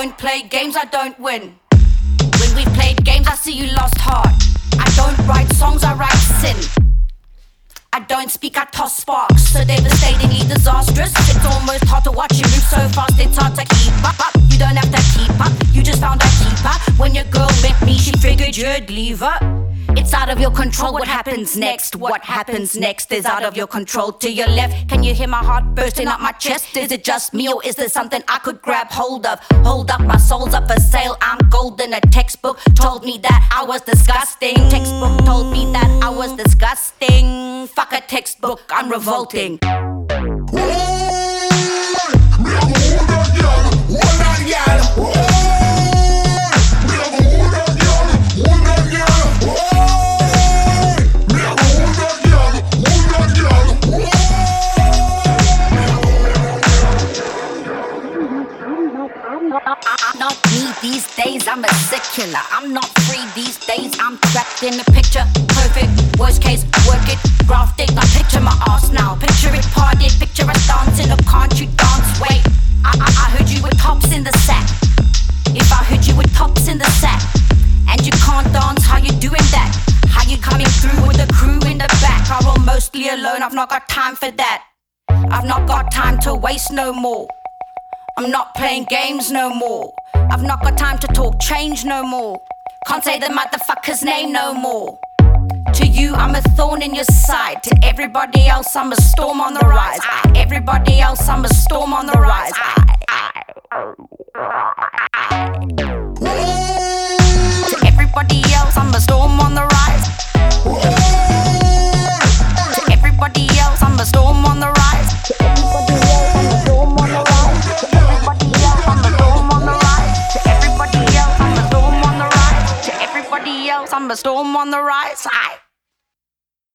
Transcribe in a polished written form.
don't play games, I don't win. When we've played games, I see you lost heart. I don't write songs, I write sin. I don't speak, I toss sparks. So devastatingly disastrous. It's almost hard to watch you move so fast, it's hard to keep up. You don't have to keep up, you just found a keeper. When your girl met me, she figured you'd leave her. It's out of your control, what happens next? What happens next is out of your control. To your left, can you hear my heart bursting up my chest? Is it just me or is there something I could grab hold of? Hold up, my soul's up for sale, I'm golden. A textbook told me that I was disgusting. Textbook told me that I was disgusting. Fuck a textbook, I'm revolting. I'm not me these days, I'm a secular. I'm not free these days, I'm trapped in a picture. Perfect, worst case, work it, graft it. Now picture my ass now, picture it parted. Picture us dancing, or can't you dance? Wait, I heard you with tops in the sack. If I heard you with tops in the sack and you can't dance, how you doing that? How you coming through with the crew in the back? I roll mostly alone, I've not got time for that. I've not got time to waste no more. I'm not playing games no more. I've not got time to talk change no more. Can't say the motherfucker's name no more. To you, I'm a thorn in your side. To everybody else, I'm a storm on the rise. Everybody else, I'm a storm on the rise. To everybody else, I'm a storm on the rise. To everybody else, I'm a storm on the rise. To everybody else, I'm a storm on the rise. To everybody else, I'm a storm on the rise. To everybody else, I'm a storm on the rise. To everybody else, I'm a storm on the rise.